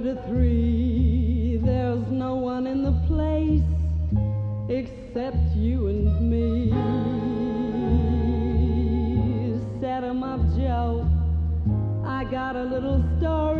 to 3. There's no one in the place except you and me. Set 'em up, Joe. I got a little story